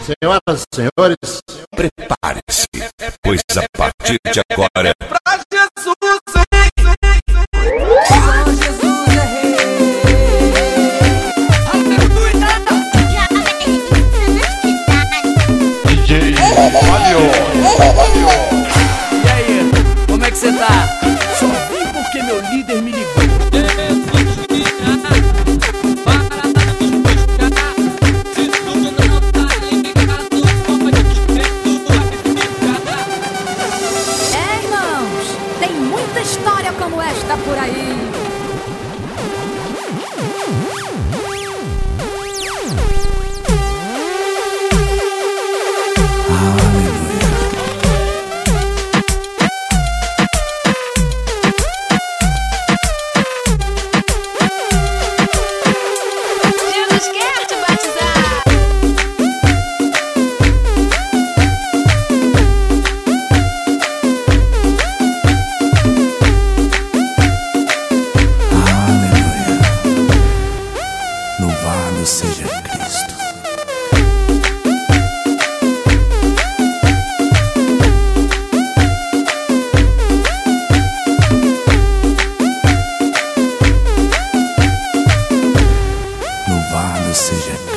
Senhoras e senhores, prepare-se, pois a partir de agora... Pra Jesus, Só Jesus é rei. DJ Valeu. E aí, como é que você tá? Só vim porque meu líder me ligou. É, irmãos, tem muita história como esta por aí. Jesus quer te batizar. Louvado seja Cristo. Louvado seja Cristo.